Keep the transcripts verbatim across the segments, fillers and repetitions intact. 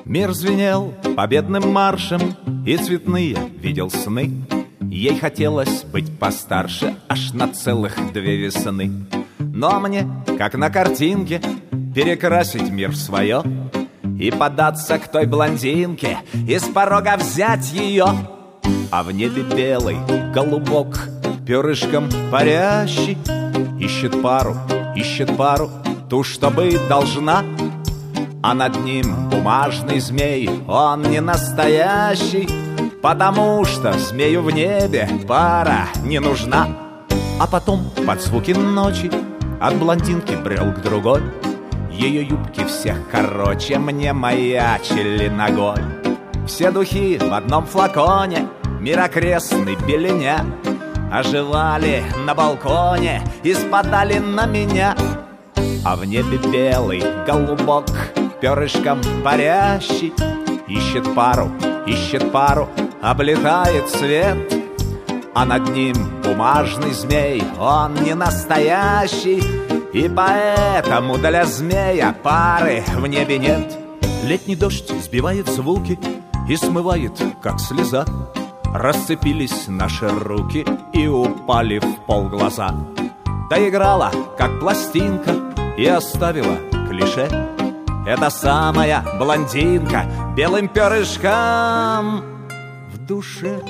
Мир звенел победным маршем, и цветные видел сны. Ей хотелось быть постарше аж на целых две весны. Но мне, как на картинке, перекрасить мир в свое и податься к той блондинке, и с порога взять ее. А в небе белый голубок, перышком парящий, ищет пару, ищет пару, ту, что быть должна. А над ним бумажный змей, он не настоящий, потому что змею в небе пара не нужна. А потом под звуки ночи от блондинки брел к другой. Ее юбки всех короче мне маячили ногой. Все духи в одном флаконе, мир окрестный беленя, оживали на балконе и спадали на меня. А в небе белый голубок, перышком парящий, ищет пару, ищет пару, облетает свет. А над ним бумажный змей, он не настоящий, и поэтому для змея пары в небе нет. Летний дождь сбивает звуки и смывает, как слеза. Расцепились наши руки и упали в пол глаза. Доиграла, как пластинка, и оставила клише. Это самая блондинка белым перышком в душе.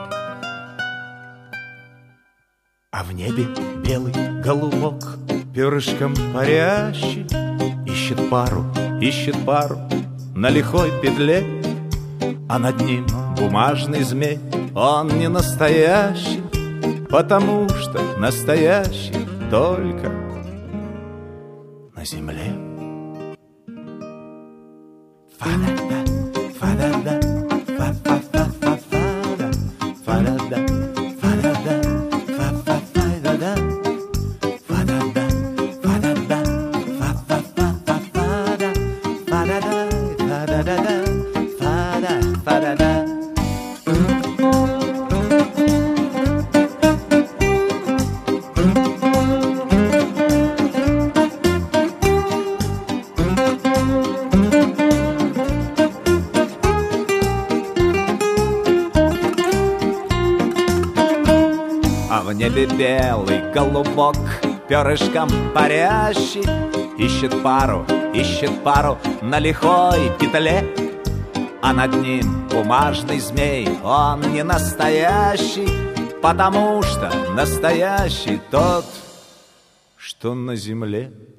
А в небе белый голубок, перышком парящий, ищет пару, ищет пару на лихой петле. А над ним бумажный змей, он не настоящий, потому что настоящий только на земле. Фа-да-да, фа-да-да, фа-фа-фа-фа-фа-да, фа-да-да, фа-да-да, фа-фа-фа-да-да, фа-да-да, фа-да-да, фа-фа-фа-фа-фа-да, фа-да-да, фа-да-да-да, фа-да, фа-да-да. А в небе белый голубок, перышком парящий, ищет пару, ищет пару на лихой петле. А над ним бумажный змей, он не настоящий, потому что настоящий тот, что на земле.